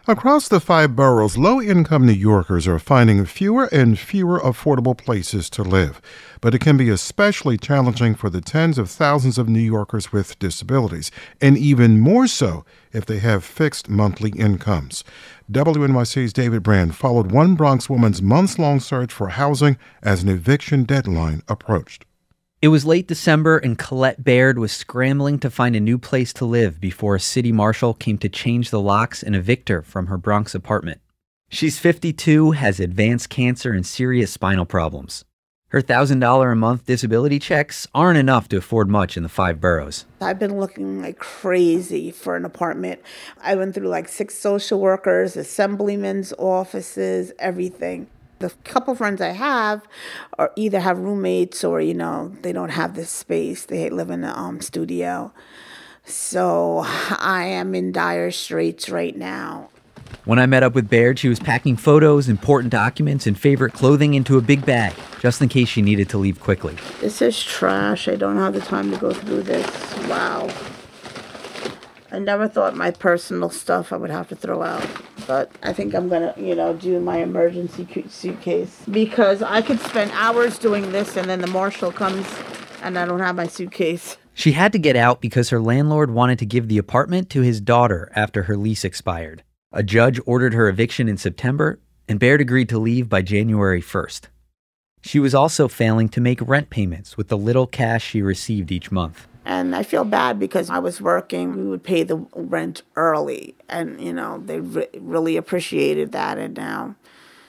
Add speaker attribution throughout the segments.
Speaker 1: Across the five boroughs, low-income New Yorkers are finding fewer and fewer affordable places to live. But it can be especially challenging for the tens of thousands of New Yorkers with disabilities, and even more so if they have fixed monthly incomes. WNYC's David Brand followed one Bronx woman's months-long search for housing as an eviction deadline approached.
Speaker 2: It was late December, and Colette Baird was scrambling to find a new place to live before a city marshal came to change the locks and evict her from her Bronx apartment. She's 52, has advanced cancer and serious spinal problems. Her $1,000 a month disability checks aren't enough to afford much in the five boroughs.
Speaker 3: I've been looking like crazy for an apartment. I went through like 6 social workers, assemblymen's offices, everything. The couple friends I have are either have roommates or, they don't have this space. They live in a studio. So I am in dire straits right now.
Speaker 2: When I met up with Baird, she was packing photos, important documents, and favorite clothing into a big bag, just in case she needed to leave quickly.
Speaker 3: This is trash. I don't have the time to go through this. Wow. I never thought my personal stuff I would have to throw out. But I think I'm going to, do my emergency suitcase. Because I could spend hours doing this and then the marshal comes and I don't have my suitcase.
Speaker 2: She had to get out because her landlord wanted to give the apartment to his daughter after her lease expired. A judge ordered her eviction in September, and Baird agreed to leave by January 1st. She was also failing to make rent payments with the little cash she received each month.
Speaker 3: And I feel bad because I was working. We would pay the rent early. And, they really appreciated that. And now,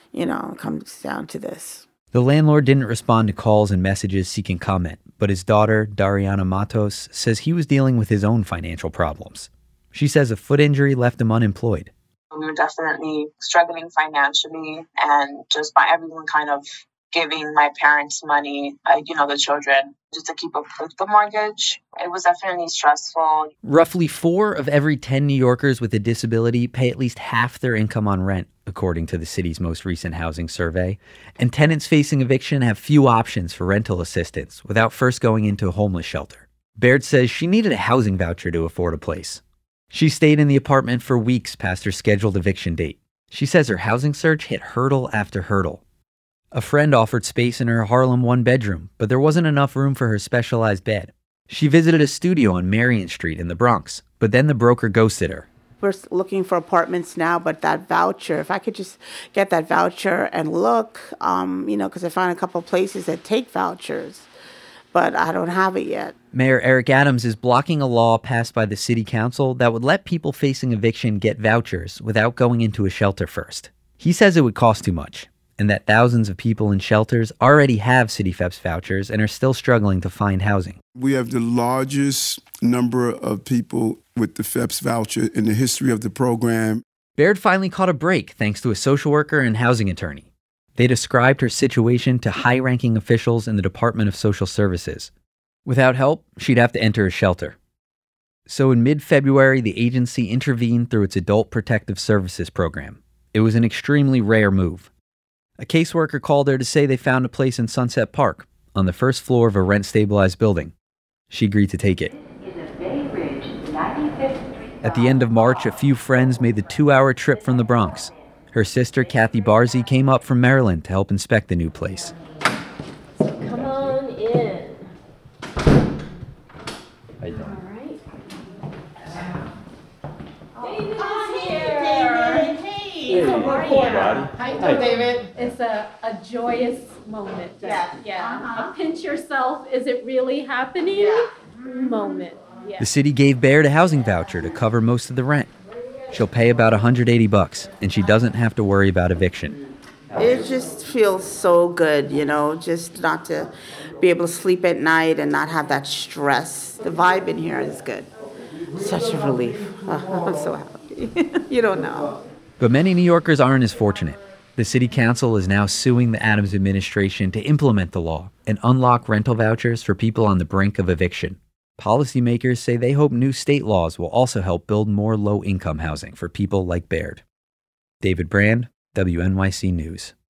Speaker 3: it comes down to this.
Speaker 2: The landlord didn't respond to calls and messages seeking comment, but his daughter, Dariana Matos, says he was dealing with his own financial problems. She says a foot injury left him unemployed.
Speaker 4: We were definitely struggling financially, and just by everyone kind of giving my parents money, the children, just to keep up with the mortgage. It was definitely stressful.
Speaker 2: Roughly 4 of every 10 New Yorkers with a disability pay at least half their income on rent, according to the city's most recent housing survey. And tenants facing eviction have few options for rental assistance without first going into a homeless shelter. Baird says she needed a housing voucher to afford a place. She stayed in the apartment for weeks past her scheduled eviction date. She says her housing search hit hurdle after hurdle. A friend offered space in her Harlem one-bedroom, but there wasn't enough room for her specialized bed. She visited a studio on Marion Street in the Bronx, but then the broker ghosted her.
Speaker 3: We're looking for apartments now, but that voucher, if I could just get that voucher and look, because I found a couple of places that take vouchers, but I don't have it yet.
Speaker 2: Mayor Eric Adams is blocking a law passed by the city council that would let people facing eviction get vouchers without going into a shelter first. He says it would cost too much, and that thousands of people in shelters already have CityFEPS vouchers and are still struggling to find housing.
Speaker 5: We have the largest number of people with the FEPS voucher in the history of the program.
Speaker 2: Baird finally caught a break thanks to a social worker and housing attorney. They described her situation to high-ranking officials in the Department of Social Services. Without help, she'd have to enter a shelter. So in mid-February, the agency intervened through its Adult Protective Services program. It was an extremely rare move. A caseworker called her to say they found a place in Sunset Park, on the first floor of a rent-stabilized building. She agreed to take it. At the end of March, a few friends made the 2-hour trip from the Bronx. Her sister, Kathy Barzy, came up from Maryland to help inspect the new place.
Speaker 6: Come on in.
Speaker 2: How you doing?
Speaker 6: How you doing, David? It's a joyous moment. Yeah. Pinch yourself. Is it really happening? Yeah. Moment. Yeah.
Speaker 2: The city gave Baird a housing voucher to cover most of the rent. She'll pay about $180, and she doesn't have to worry about eviction.
Speaker 3: It just feels so good, just not to be able to sleep at night and not have that stress. The vibe in here is good. Such a relief. I'm so happy. You don't know.
Speaker 2: But many New Yorkers aren't as fortunate. The city council is now suing the Adams administration to implement the law and unlock rental vouchers for people on the brink of eviction. Policymakers say they hope new state laws will also help build more low-income housing for people like Baird. David Brand, WNYC News.